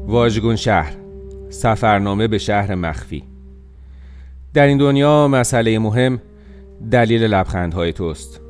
واژگون شهر، سفرنامه به شهر مخفی. در این دنیا مسئله مهم دلیل لبخندهای توست.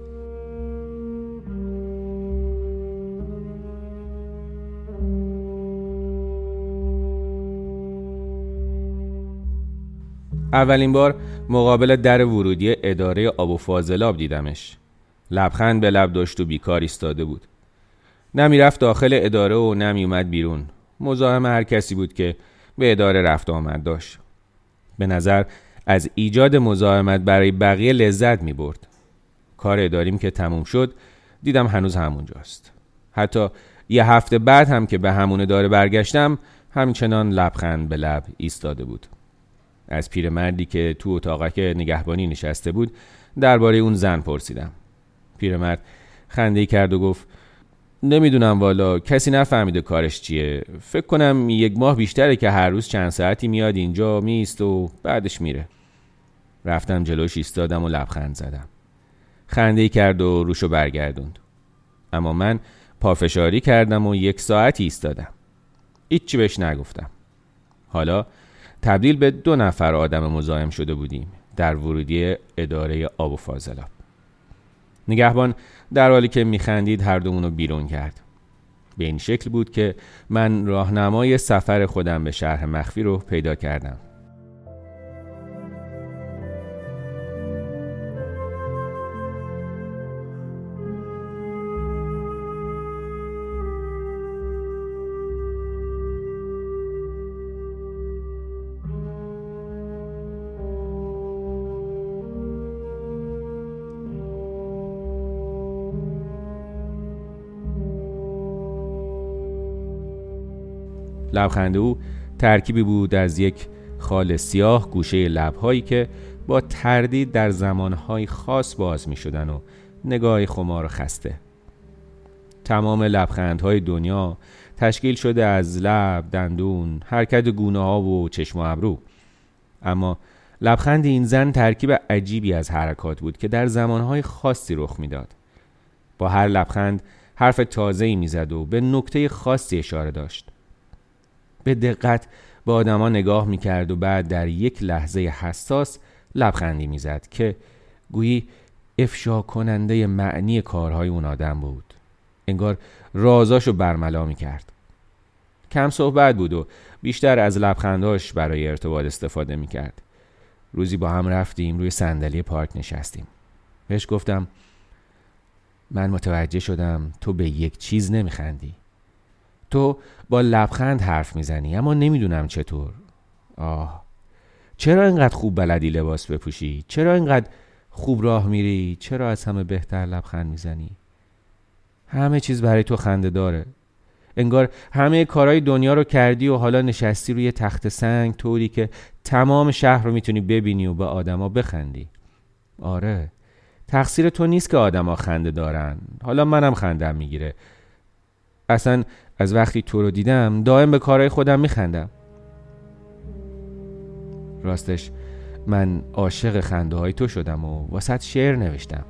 اولین بار مقابل در ورودی اداره آب و فاضلاب دیدمش. لبخند به لب داشت و بیکار ایستاده بود. نمی رفت داخل اداره و نمی اومد بیرون. مزاحم هر کسی بود که به اداره رفت آمد داشت. به نظر از ایجاد مزاحمت برای بقیه لذت می برد. کار اداریم که تموم شد دیدم هنوز همونجاست. حتی یه هفته بعد هم که به همون اداره برگشتم همچنان لبخند به لب ایستاده بود. از پیرمردی که تو اتاقک نگهبانی نشسته بود درباره اون زن پرسیدم. پیرمرد خنده‌ای کرد و گفت نمیدونم والا، کسی نفهمیده کارش چیه. فکر کنم 1 ماه بیشتره که هر روز چند ساعتی میاد اینجا میست و بعدش میره. رفتم جلوش ایستادم و لبخند زدم. خنده‌ای کرد و روشو برگردوند. اما من پافشاری کردم و 1 ساعتی ایستادم. هیچی بهش نگفتم. حالا تبدیل به 2 نفر آدم مزاحم شده بودیم در ورودی اداره آب و فاضلاب. نگهبان در حالی که میخندید هر دومونو بیرون کرد. به این شکل بود که من راهنمای سفر خودم به شهر مخفی رو پیدا کردم. لبخند او ترکیبی بود از یک خال سیاه گوشه لب‌هایی که با تردید در زمانهای خاص باز می شدن و نگاه خمار و خسته. تمام لبخندهای دنیا تشکیل شده از لب، دندون، حرکت گونه ها و چشم و ابرو. اما لبخند این زن ترکیب عجیبی از حرکات بود که در زمانهای خاصی رخ می داد. با هر لبخند حرف تازه‌ای می زد و به نکته خاصی اشاره داشت. به دقت به آدما نگاه میکرد و بعد در یک لحظه حساس لبخندی میزد که گویی افشا کننده معنی کارهای اون آدم بود. انگار رازاشو برملا میکرد. کم صحبت بود و بیشتر از لبخنداش برای ارتباط استفاده میکرد. روزی با هم رفتیم روی صندلی پارک نشستیم. بهش گفتم من متوجه شدم تو به یک چیز نمیخندی. تو با لبخند حرف میزنی اما نمیدونم چطور. چرا اینقدر خوب بلدی لباس بپوشی؟ چرا اینقدر خوب راه میری؟ چرا از همه بهتر لبخند میزنی؟ همه چیز برای تو خنده داره. انگار همه کارهای دنیا رو کردی و حالا نشستی روی تخت سنگ طوری که تمام شهر رو میتونی ببینی و به آدما بخندی. آره، تقصیر تو نیست که آدما خنده دارن. حالا منم خندم میگیره. اصلا از وقتی تو رو دیدم دائم به کارهای خودم میخندم. راستش من عاشق خنده های تو شدم و واسط شعر نوشتم.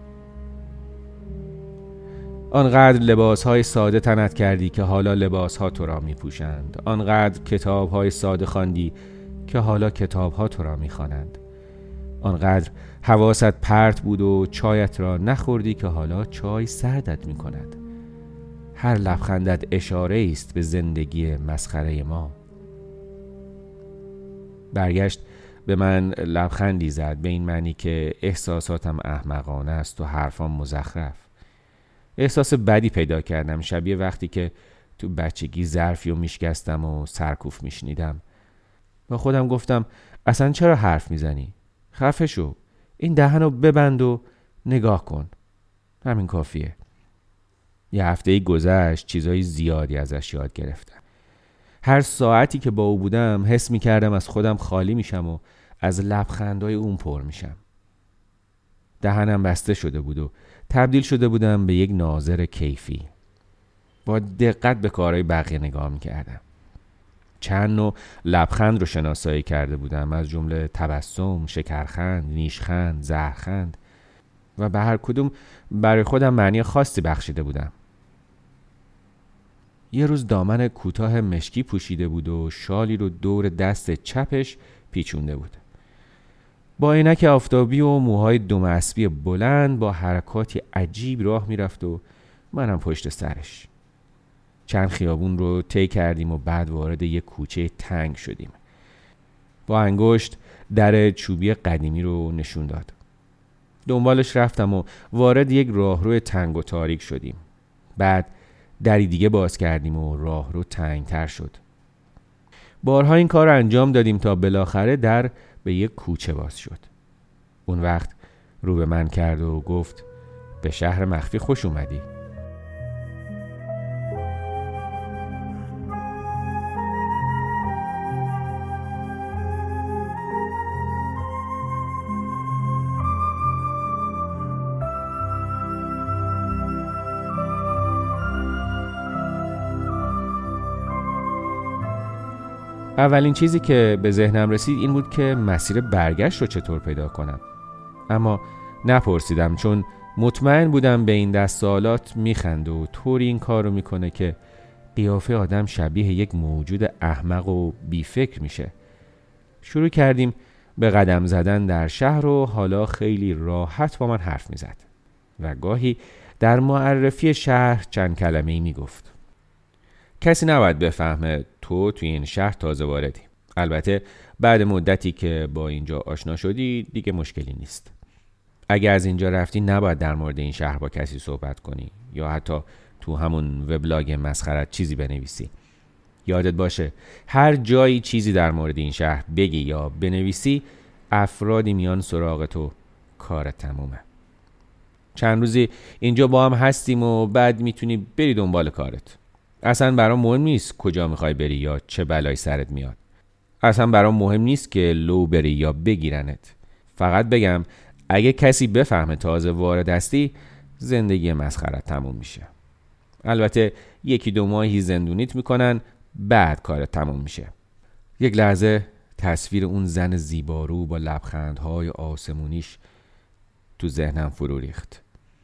آنقدر لباس های ساده تنت کردی که حالا لباس ها تو را میپوشند. آنقدر کتاب های ساده خواندی که حالا کتاب ها تو را میخوانند. آنقدر حواست پرت بود و چایت را نخوردی که حالا چای سردت میکند. هر لبخندت اشاره است به زندگی مسخره ما. برگشت به من لبخندی زد به این معنی که احساساتم احمقانه است و حرفام مزخرف. احساس بدی پیدا کردم، شبیه وقتی که تو بچگی ظرفی رو میشکستم و سرکوف میشنیدم. با خودم گفتم اصلا چرا حرف میزنی؟ خفه شو، این دهنو ببند و نگاه کن. همین کافیه. یه هفته‌ای گذشت، چیزای زیادی ازش یاد گرفتم. هر ساعتی که با او بودم حس می‌کردم از خودم خالی میشم و از لبخندهای اون پر میشم. دهنم بسته شده بود و تبدیل شده بودم به یک ناظر کیفی. با دقت به کارهای بقیه نگاه می‌کردم. چند نوع لبخند رو شناسایی کرده بودم، از جمله تبسم، شکرخند، نیشخند، زهرخند، و به هر کدوم برای خودم معنی خاصی بخشیده بودم. یه روز دامن کوتاه مشکی پوشیده بود و شالی رو دور دست چپش پیچونده بود. با عینک آفتابی و موهای دم اسبی بلند با حرکاتی عجیب راه میرفت و منم پشت سرش. چند خیابون رو طی کردیم و بعد وارد یک کوچه تنگ شدیم. با انگشت در چوبی قدیمی رو نشون داد. دنبالش رفتم و وارد یک راهرو تنگ و تاریک شدیم. بعد دری دیگه باز کردیم و راهرو تنگ‌تر شد. بارها این کار رو انجام دادیم تا بالاخره در به یک کوچه باز شد. اون وقت رو به من کرد و گفت به شهر مخفی خوش اومدی. اولین چیزی که به ذهنم رسید این بود که مسیر برگشت رو چطور پیدا کنم. اما نپرسیدم چون مطمئن بودم به این دستالات میخنده و طوری این کار رو میکنه که قیافه آدم شبیه یک موجود احمق و بیفکر میشه. شروع کردیم به قدم زدن در شهر و حالا خیلی راحت با من حرف میزد و گاهی در معرفی شهر چند کلمه‌ای میگفت. کسی نباید بفهمه تو توی این شهر تازه واردی. البته بعد مدتی که با اینجا آشنا شدی دیگه مشکلی نیست. اگه از اینجا رفتی نباید در مورد این شهر با کسی صحبت کنی یا حتی تو همون وبلاگ مسخرت چیزی بنویسی. یادت باشه هر جایی چیزی در مورد این شهر بگی یا بنویسی افرادی میان سراغ تو، کار تمومه. چند روزی اینجا با هم هستیم و بعد میتونی بری دنبال کارت. اصلا برام مهم نیست کجا میخوای بری یا چه بلایی سرت میاد. اصلا برام مهم نیست که لو بری یا بگیرنت. فقط بگم اگه کسی بفهمه تازه وارد هستی زندگی مسخرت تموم میشه. البته 1-2 ماهی زندونیت میکنن بعد کارت تموم میشه. یک لحظه تصویر اون زن زیبارو با لبخندهای آسمونیش تو ذهنم فرو ریخت.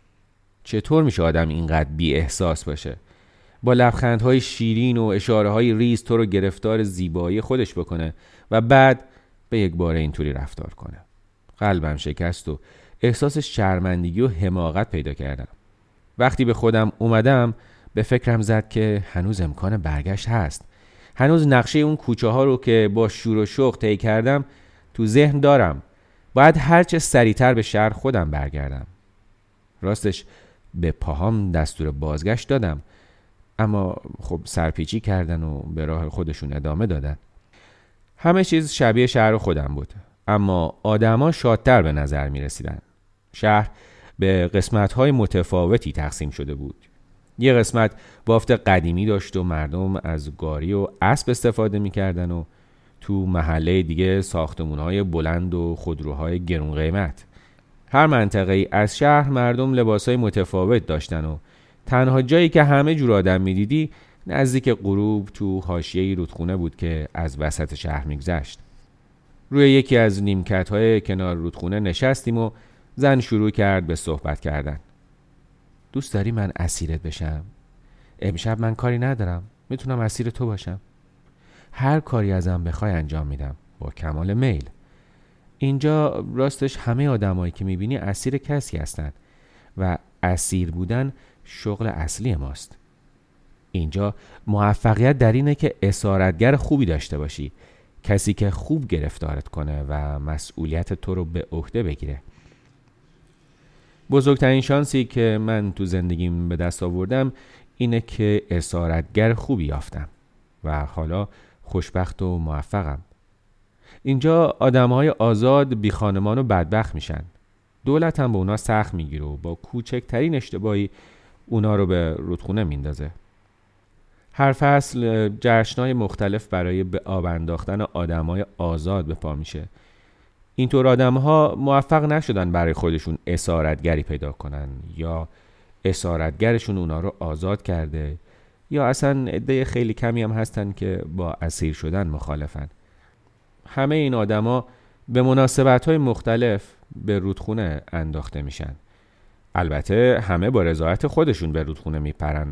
چطور میشه آدم اینقدر بی احساس باشه؟ با لبخندهای شیرین و اشاره‌های ریز تو رو گرفتار زیبایی خودش بکنه و بعد به یک باره اینطوری رفتار کنه. قلبم شکست و احساس شرمندگی و حماقت پیدا کردم. وقتی به خودم اومدم به فکرم زد که هنوز امکان برگشت هست. هنوز نقشه اون کوچه ها رو که با شور و شوق طی کردم تو ذهن دارم. باید هرچه سریعتر به شهر خودم برگردم. راستش به پاهام دستور بازگشت دادم، اما خب سرپیچی کردن و به راه خودشون ادامه دادن. همه چیز شبیه شهر خودم بود، اما آدما شادتر به نظر می رسیدن. شهر به قسمت‌های متفاوتی تقسیم شده بود. یه قسمت بافت قدیمی داشت و مردم از گاری و اسب استفاده می‌کردن و تو محله دیگه ساختمان‌های بلند و خودروهای گرون قیمت. هر منطقه‌ای از شهر مردم لباسای متفاوت داشتن و تنها جایی که همه جور آدم می‌دیدی نزدیک غروب تو حاشیه رودخونه بود که از وسط شهر می‌گذشت. روی یکی از نیمکت‌های کنار رودخونه نشستیم و زن شروع کرد به صحبت کردن. دوست داری من اسیرت بشم؟ امشب من کاری ندارم، میتونم اسیر تو باشم. هر کاری ازم بخوای انجام میدم با کمال میل. اینجا راستش همه آدمایی که میبینی اسیر کسی هستن و اسیر بودن شغل اصلی ماست. اینجا موفقیت در اینه که اسارتگر خوبی داشته باشی، کسی که خوب گرفتارت کنه و مسئولیت تو رو به عهده بگیره. بزرگترین شانسی که من تو زندگیم به دست آوردم اینه که اسارتگر خوبی یافتم و حالا خوشبخت و موفقم. اینجا آدم‌های آزاد بی خانمان و بدبخت میشن. دولت هم به اونا سخت میگیره و با کوچکترین اشتباهی اونا رو به رودخونه میندازه. هر فصل جشن‌های مختلف برای به آب انداختن آدم‌های آزاد به پا میشه. اینطور آدم‌ها موفق نشدن برای خودشون اسارتگری پیدا کنن یا اسارتگرشون اونا رو آزاد کرده یا اصلا عده خیلی کمی هم هستن که با اسیر شدن مخالفن. همه این آدما به مناسبت‌های مختلف به رودخونه انداخته میشن. البته همه با رضایت خودشون به رودخونه میپرن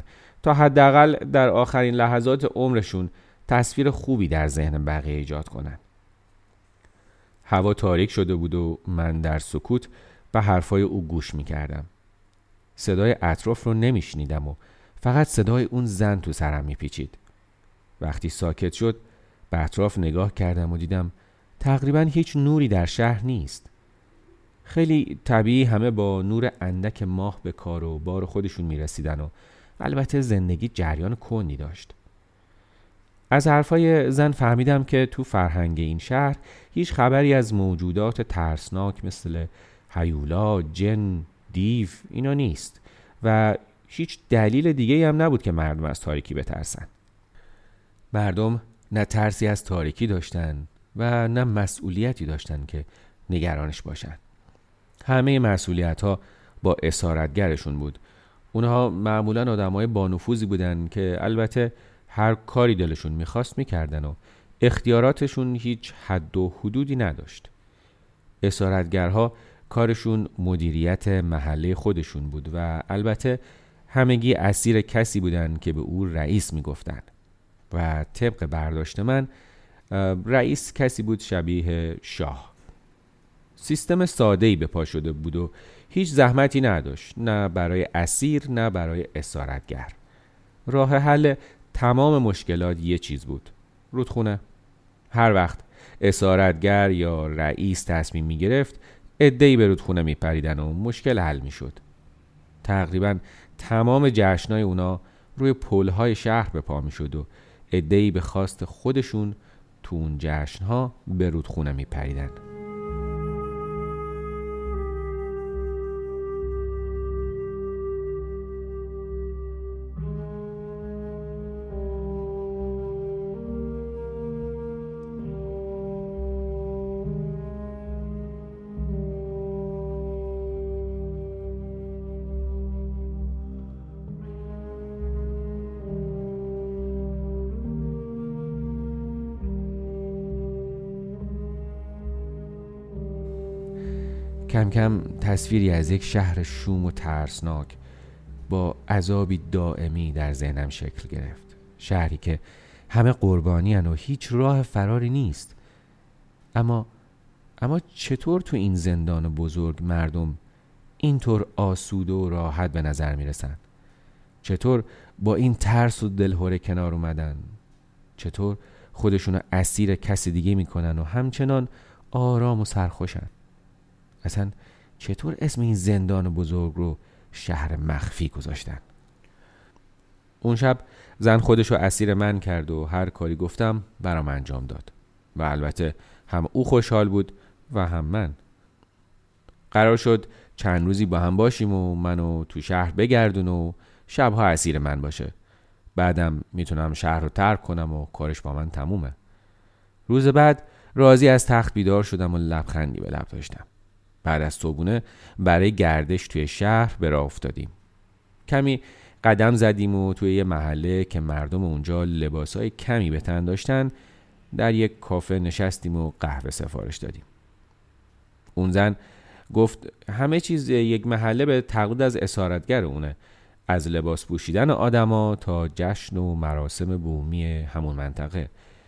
تا حداقل در آخرین لحظات عمرشون تصویر خوبی در ذهن بقیه ایجاد کنن. هوا تاریک شده بود و من در سکوت به حرفای او گوش می‌کردم. صدای اطراف رو نمی‌شنیدم و فقط صدای اون زن تو سرم می‌پیچید. وقتی ساکت شد به اطراف نگاه کردم و دیدم تقریباً هیچ نوری در شهر نیست. خیلی طبیعی همه با نور اندک ماه به کار و بار خودشون می‌رسیدن و البته زندگی جریان کندی داشت. از حرفای زن فهمیدم که تو فرهنگ این شهر هیچ خبری از موجودات ترسناک مثل هیولا، جن، دیو اینا نیست و هیچ دلیل دیگه هم نبود که مردم از تاریکی بترسن. مردم نه ترسی از تاریکی داشتن و نه مسئولیتی داشتن که نگرانش باشن. همه مسئولیت ها با اسارتگرشون بود. اونها معمولا آدمای با نفوذی بودن که البته هر کاری دلشون میخواست میکردن و اختیاراتشون هیچ حد و حدودی نداشت. اسارتگرها کارشون مدیریت محله خودشون بود و البته همگی اسیر کسی بودن که به او رئیس میگفتن و طبق برداشت من رئیس کسی بود شبیه شاه. سیستم ساده‌ای به پا شده بود و هیچ زحمتی نداشت، نه برای اسیر نه برای اسارتگر. راه حل تمام مشکلات یه چیز بود: رودخونه. هر وقت اسارتگر یا رئیس تصمیم می گرفت عده‌ای به رودخونه می پریدن و مشکل حل می شد. تقریبا تمام جشنای اونا روی پلهای شهر به پا می شد و عده‌ای به خواست خودشون تو اون جشنها به رودخونه می پریدن. کم کم تصویری از یک شهر شوم و ترسناک با عذابی دائمی در ذهنم شکل گرفت. شهری که همه قربانی هن و هیچ راه فراری نیست. اما چطور تو این زندان بزرگ مردم اینطور آسوده و راحت به نظر میرسن؟ چطور با این ترس و دلهره کنار اومدن؟ چطور خودشونو اسیر کسی دیگه میکنن و همچنان آرام و سرخوشن؟ اصلا چطور اسم این زندان بزرگ رو شهر مخفی گذاشتن؟ اون شب زن خودشو اسیر من کرد و هر کاری گفتم برام انجام داد و البته هم او خوشحال بود و هم من. قرار شد چند روزی با هم باشیم و منو تو شهر بگردون و شبها اسیر من باشه. بعدم میتونم شهر رو ترک کنم و کارش با من تمومه. روز بعد راضی از تخت بیدار شدم و لبخندی به لب داشتم. بعد از صبحونه برای گردش توی شهر به راه افتادیم. کمی قدم زدیم و توی یه محله که مردم اونجا لباسای کمی به تن داشتن در یک کافه نشستیم و قهوه سفارش دادیم. اون زن گفت همه چیز یک محله به تقلید از اسارتگر اونه، از لباس پوشیدن آدما تا جشن و مراسم بومی همون منطقه.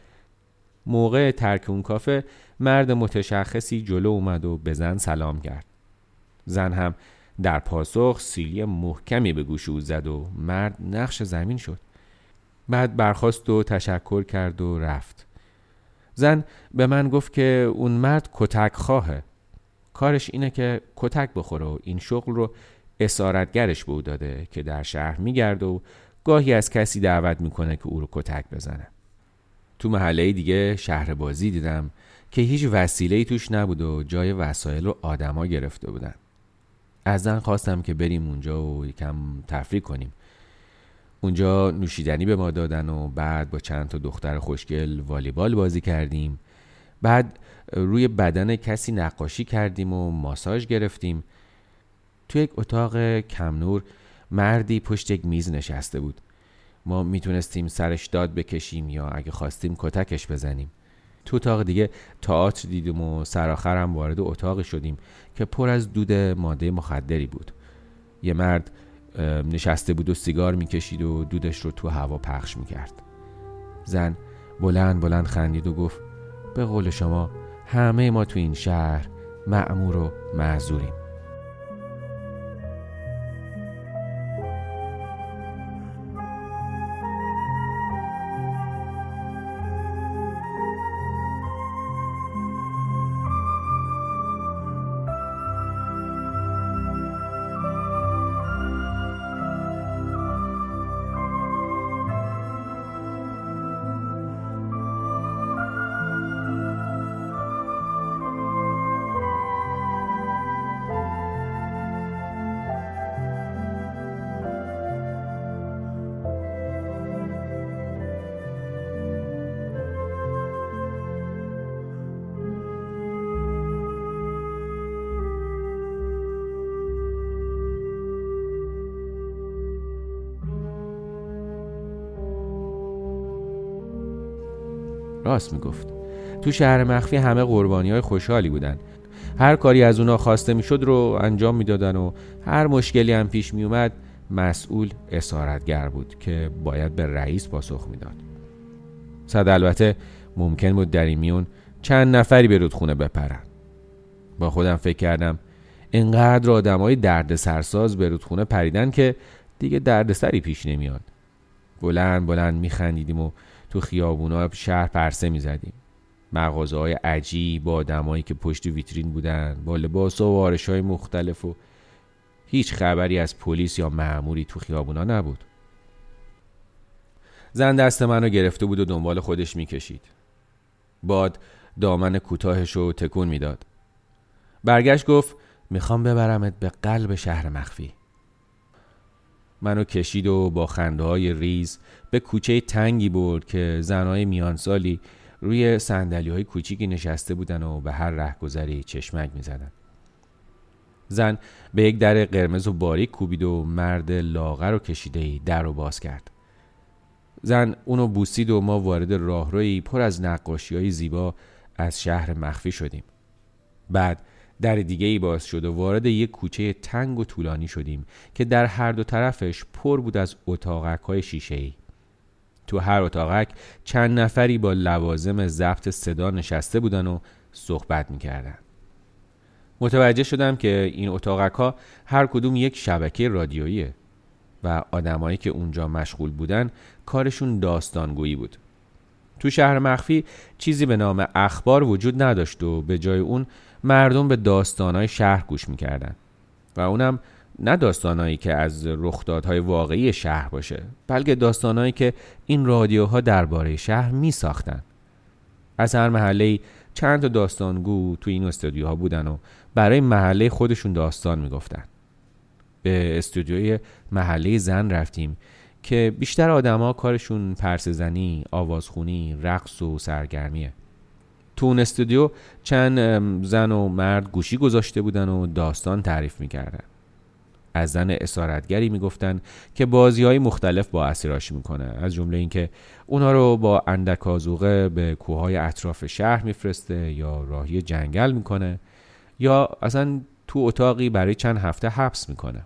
موقع ترک اون کافه مرد متشخصی جلو اومد و به زن سلام کرد. زن هم در پاسخ سیلی محکمی به گوش او زد و مرد نقش زمین شد. بعد برخاست و تشکر کرد و رفت. زن به من گفت که اون مرد کتک خواهه. کارش اینه که کتک بخوره و این شغل رو اسارتگرش به او داده که در شهر میگرده و گاهی از کسی دعوت میکنه که او رو کتک بزنه. تو محله دیگه شهر بازی دیدم که هیچ وسیله‌ای توش نبود و جای وسایل رو آدما گرفته بودن. از زن خواستم که بریم اونجا و یکم تفریح کنیم. اونجا نوشیدنی به ما دادن و بعد با چند تا دختر خوشگل والیبال بازی کردیم. بعد روی بدن کسی نقاشی کردیم و ماساژ گرفتیم. تو یک اتاق کم نور مردی پشت یک میز نشسته بود. ما میتونستیم سرش داد بکشیم یا اگه خواستیم کتکش بزنیم. تو اتاق دیگه تئاتر دیدیم و سرآخر هم وارد اتاقی شدیم که پر از دود ماده مخدری بود. یه مرد نشسته بود و سیگار میکشید و دودش رو تو هوا پخش میکرد. زن بلند بلند خندید و گفت به قول شما همه ما تو این شهر مأمور و معذوریم. راست میگفت. تو شهر مخفی همه قربانی‌های خوشحالی بودن. هر کاری از اونا خواسته میشد رو انجام میدادن و هر مشکلی هم پیش میومد مسئول اسارتگر بود که باید به رئیس پاسخ میداد. صد البته ممکن بود در این میون چند نفری به رودخونه بپرن. با خودم فکر کردم اینقدر آدمای دردسرساز به رودخونه پریدن که دیگه دردسری پیش نمیاد. بلند بلند میخندیدیم و تو خیابونا شهر پرسه میزدیم. مغازه‌های عجیب با آدمایی که پشت ویترین بودن با لباس و آرایش‌های مختلف و هیچ خبری از پلیس یا مأموری تو خیابونا نبود. زن دست منو گرفته بود و دنبال خودش میکشید. باد دامن کوتاهشو تکون میداد. برگشت گفت میخوام ببرمت به قلب شهر مخفی. منو کشید و با خنده‌های ریز به کوچه تنگی برد که زنای میانسالی روی صندلی‌های کوچیکی نشسته بودن و به هر رهگذری چشمک می‌زدن. زن به یک در قرمز و باریک کوبید و مرد لاغر و کشیده‌ای در رو باز کرد. زن اونو بوسید و ما وارد راهرویی پر از نقاشی‌های زیبا از شهر مخفی شدیم. بعد در دیگه‌ای باز شد و وارد یک کوچه تنگ و طولانی شدیم که در هر دو طرفش پر بود از اتاقک‌های شیشه‌ای. تو هر اتاقک چند نفری با لوازم ضبط صدا نشسته بودن و صحبت می‌کردن. متوجه شدم که این اتاقک‌ها هر کدوم یک شبکه رادیوییه و آدمایی که اونجا مشغول بودن کارشون داستانگویی بود. تو شهر مخفی چیزی به نام اخبار وجود نداشت و به جای اون مردم به داستانهای شهر گوش میکردن و اونم نه داستانهایی که از رخدادهای واقعی شهر باشه، بلکه داستانهایی که این رادیوها درباره شهر میساختن. از هر محله‌ای چند تا داستانگو تو این استودیوها بودن و برای محله خودشون داستان میگفتن. به استودیوی محله زن رفتیم که بیشتر آدما کارشون پرسه زنی، آوازخونی، رقص و سرگرمیه. تو اون استودیو چند زن و مرد گوشی گذاشته بودن و داستان تعریف میکردن. از زن اسارتگری میگفتن که بازی‌های مختلف با اسیراش میکنه، از جمله این که اونا رو با اندک آذوقه به کوههای اطراف شهر میفرسته یا راهی جنگل میکنه یا اصلا تو اتاقی برای چند هفته حبس میکنه.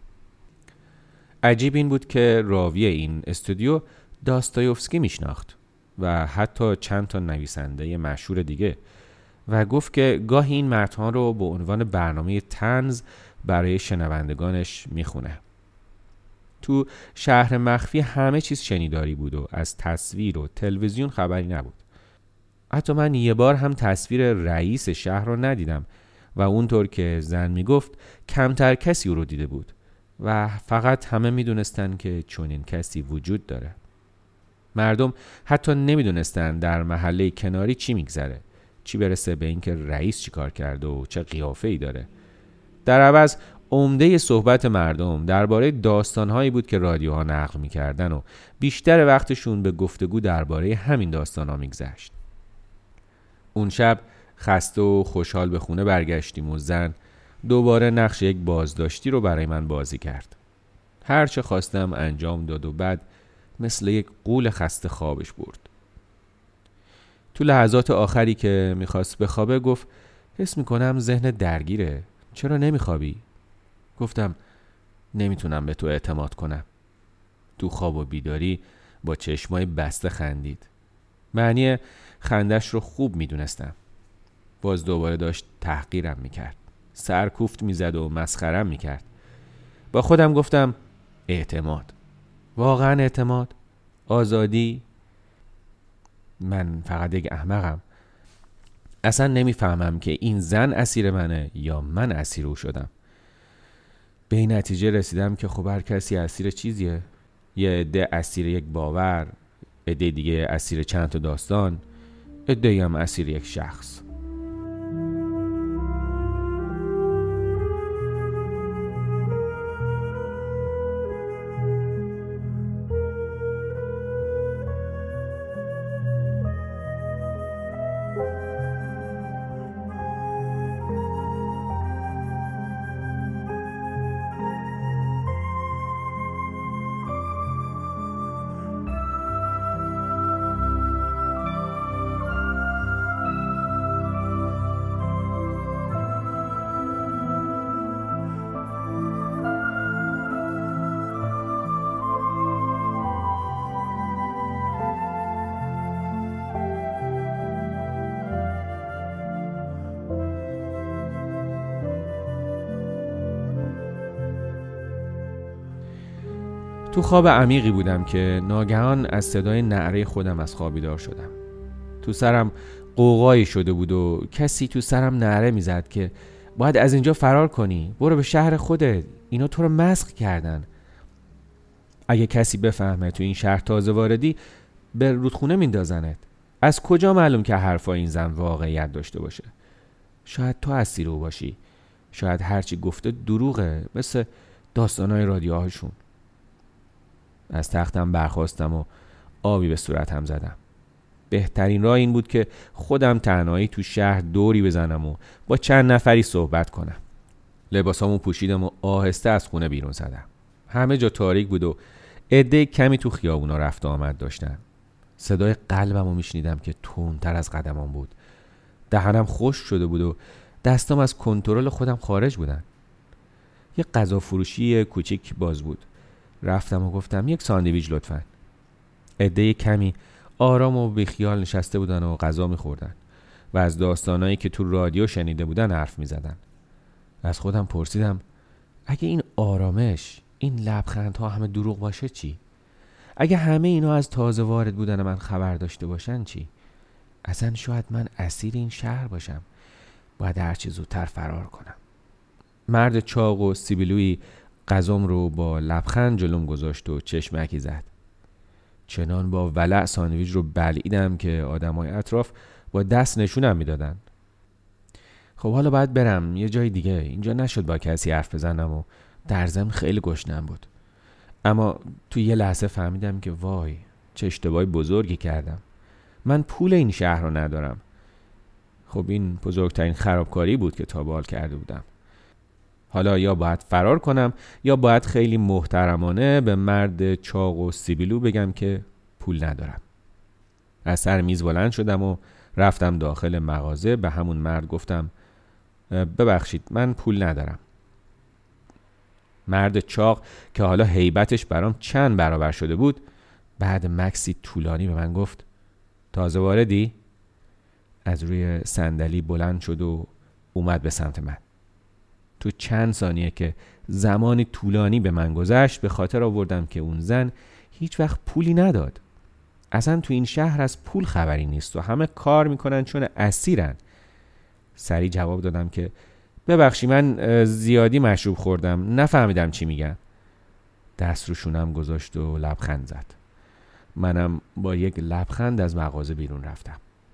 عجیب این بود که راوی این استودیو داستایوفسکی میشناخت و حتی چند تا نویسنده مشهور دیگه و گفت که گاهی این متن‌ها رو به عنوان برنامه طنز برای شنوندگانش میخونه. تو شهر مخفی همه چیز شنیداری بود و از تصویر و تلویزیون خبری نبود. حتی من یه بار هم تصویر رئیس شهر رو ندیدم و اونطور که زن میگفت کمتر کسی او رو دیده بود و فقط همه میدونستن که چنین کسی وجود داره. مردم حتی نمیدونستن در محله کناری چی میگذره، چی برسه به اینکه رئیس چی کار کرده و چه قیافه‌ای داره. در عوض عمده صحبت مردم درباره داستانهایی بود که رادیوها نقل میکردن و بیشتر وقتشون به گفتگو درباره همین داستانها میگذشت. اون شب خسته و خوشحال به خونه برگشتیم و زن دوباره نقش یک بازداشتی رو برای من بازی کرد. هر چه خواستم انجام داد و بعد مثل یک غول خسته خوابش برد. تو لحظات آخری که میخواست بخوابه گفت حس میکنم ذهن درگیره، چرا نمیخوابی؟ گفتم نمیتونم به تو اعتماد کنم. تو خواب و بیداری با چشمای بسته خندید. معنی خندش رو خوب میدونستم. باز دوباره داشت تحقیرم میکرد. سرکوفت میزد و مسخرم میکرد. با خودم گفتم اعتماد. واقعا اعتماد؟ آزادی؟ من فقط یک احمقم. اصلا نمیفهمم که این زن اسیر منه یا من اسیر او شدم. به این نتیجه رسیدم که خب هر کسی اسیر چیزیه. یه عده اسیر یک باور، عده دیگه اسیر چند تا داستان، عده هم اسیر یک شخص. تو خواب عمیقی بودم که ناگهان از صدای نعره خودم از خواب بیدار شدم. تو سرم قوقایی شده بود و کسی تو سرم نعره میزد که باید از اینجا فرار کنی، برو به شهر خودت، اینا تو رو مسخ کردن. اگه کسی بفهمه تو این شهر تازه واردی به رودخونه میندازنت. از کجا معلوم که حرفای این زن واقعیت داشته باشه؟ شاید تو اسیر او باشی، شاید هرچی گفته دروغه، مثل داستانای رادیوهاشون. از تختم برخاستم و آبی به صورتم زدم. بهترین راه این بود که خودم تنهایی تو شهر دوری بزنم و با چند نفری صحبت کنم. لباسامو پوشیدم و آهسته از خونه بیرون زدم. همه جا تاریک بود و عده کمی تو خیابونا رفت و آمد داشتن. صدای قلبمو میشنیدم که تندتر از قدمام بود. دهنم خشک شده بود و دستام از کنترل خودم خارج بودن. یه غذا فروشی کوچیک باز بود. رفتم و گفتم یک ساندویچ لطفاً. عده کمی آرام و بیخیال نشسته بودن و غذا می‌خوردن و از داستانایی که تو رادیو شنیده بودن حرف می‌زدن. از خودم پرسیدم اگه این آرامش، این لبخندها همه دروغ باشه چی؟ اگه همه اینا از تازه وارد بودن من خبر داشته باشن چی؟ اصلا شاید من اسیر این شهر باشم. باید هر چه زودتر فرار کنم. مرد چاق و سیبیلویی غذام رو با لبخند جلوم گذاشت و چشمکی زد. چنان با ولع ساندویچ رو بلعیدم که آدمای اطراف با دست نشونم میدادن. خب حالا باید برم یه جای دیگه. اینجا نشد با کسی حرف بزنم و در ضمن خیلی گشنم بود. اما تو یه لحظه فهمیدم که وای چه اشتباهی بزرگی کردم. من پول این شهر رو ندارم. خب این بزرگترین خرابکاری بود که تا به حال کرده بودم. حالا یا باید فرار کنم یا باید خیلی محترمانه به مرد چاق و سیبیلو بگم که پول ندارم. از سر میز بلند شدم و رفتم داخل مغازه. به همون مرد گفتم ببخشید من پول ندارم. مرد چاق که حالا هیبتش برام چند برابر شده بود بعد مکسی طولانی به من گفت تازه واردی؟ از روی صندلی بلند شد و اومد به سمت من. تو چند ثانیه که زمانی طولانی به من گذشت به خاطر آوردم که اون زن هیچ وقت پولی نداد. اصلا تو این شهر از پول خبری نیست و همه کار میکنن چون اسیرن. سریع جواب دادم که ببخشی من زیادی مشروب خوردم، نفهمیدم چی میگن. دست رو شونم گذاشت و لبخند زد. منم با یک لبخند از مغازه بیرون رفتم.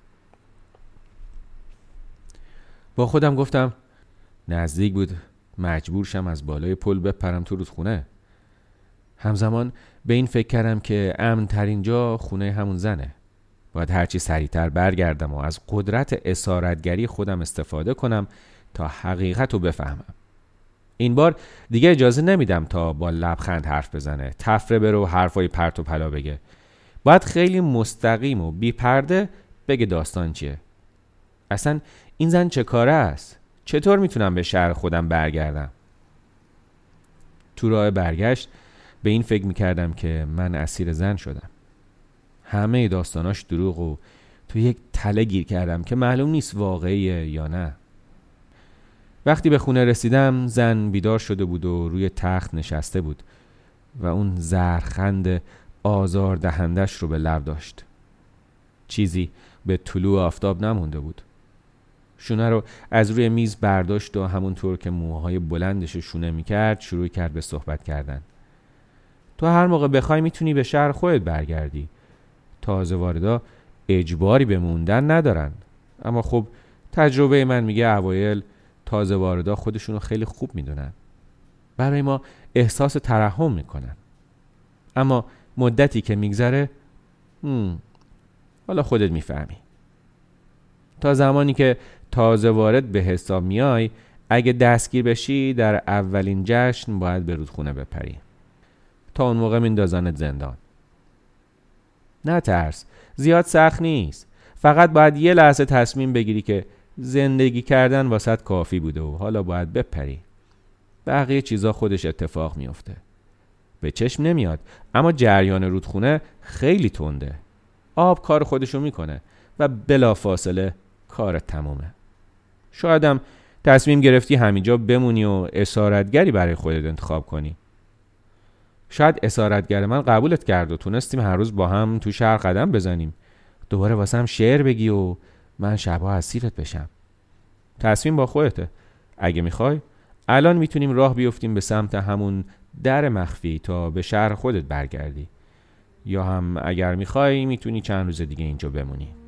با خودم گفتم نزدیک بود مجبور شم از بالای پل بپرم تو رودخونه. همزمان به این فکر کردم که امن ترین جا خونه همون زنه. باید هرچی سریعتر برگردم و از قدرت اسارتگری خودم استفاده کنم تا حقیقت رو بفهمم. این بار دیگه اجازه نمیدم تا با لبخند حرف بزنه، تفره بره و حرفای پرت و پلا بگه. باید خیلی مستقیم و بی پرده بگه داستان چیه. اصلا این زن چه کاره است؟ چطور میتونم به شهر خودم برگردم؟ تو راه برگشت به این فکر میکردم که من اسیر زن شدم. همه داستاناش دروغ و تو یک تله گیر کردم که معلوم نیست واقعیه یا نه. وقتی به خونه رسیدم زن بیدار شده بود و روی تخت نشسته بود و اون زهرخند آزار دهندش رو به لب داشت. چیزی به طلوع آفتاب نمونده بود. شونه رو از روی میز برداشت و همونطور که موهای بلندش رو شونه میکرد شروع کرد به صحبت کردن. تو هر موقع بخوای میتونی به شهر خودت برگردی. تازه واردا اجباری به موندن ندارن. اما خب تجربه من میگه اوایل تازه واردا خودشونو خیلی خوب میدونن. برای ما احساس ترحم میکنن. اما مدتی که میگذره حالا خودت میفهمی. تا زمانی که تازه وارد به حساب میای اگه دستگیر بشی در اولین جشن باید به رودخونه بپری. تا اون موقع میندازنت زندان. نه ترس، زیاد سخت نیست. فقط باید یه لحظه تصمیم بگیری که زندگی کردن واسط کافی بوده و حالا باید بپری. بقیه چیزا خودش اتفاق میفته. به چشم نمیاد اما جریان رودخونه خیلی تنده. آب کار خودشو میکنه و بلافاصله کار تمومه. شایدم تصمیم گرفتی همینجا بمونی و اسارتگری برای خودت انتخاب کنی. شاید اسارتگر من قبولت کرد و تونستیم هر روز با هم تو شهر قدم بزنیم. دوباره واسم شعر بگی و من شبا اسیرت بشم. تصمیم با خودته. اگه میخوای الان میتونیم راه بیفتیم به سمت همون در مخفی تا به شهر خودت برگردی. یا هم اگر میخوای میتونی چند روز دیگه اینجا بمونی.